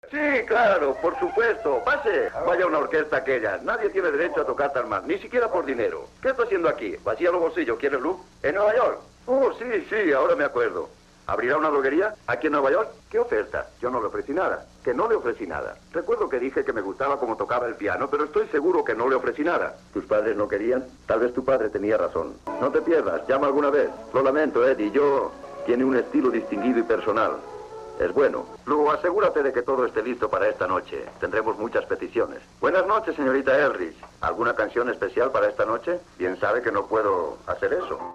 Sí, claro, por supuesto. Pase. Vaya a una orquesta aquella. Nadie tiene derecho a tocar tan mal, ni siquiera por dinero. ¿Qué está haciendo aquí? Vacía los bolsillos, ¿quiere luz? ¿En Nueva York? Oh, sí, ahora me acuerdo. ¿Abrirá una droguería aquí en Nueva York? ¿Qué oferta? Yo no le ofrecí nada. Que no le ofrecí nada. Recuerdo que dije que me gustaba cómo tocaba el piano, pero estoy seguro que no le ofrecí nada. ¿Tus padres no querían? Tal vez tu padre tenía razón. No te pierdas, llama alguna vez. Lo lamento, Eddie. Tiene un estilo distinguido y personal. Es bueno. Luego asegúrate de que todo esté listo para esta noche. Tendremos muchas peticiones. Buenas noches, señorita Elrich. ¿Alguna canción especial para esta noche? Bien sabe que no puedo hacer eso.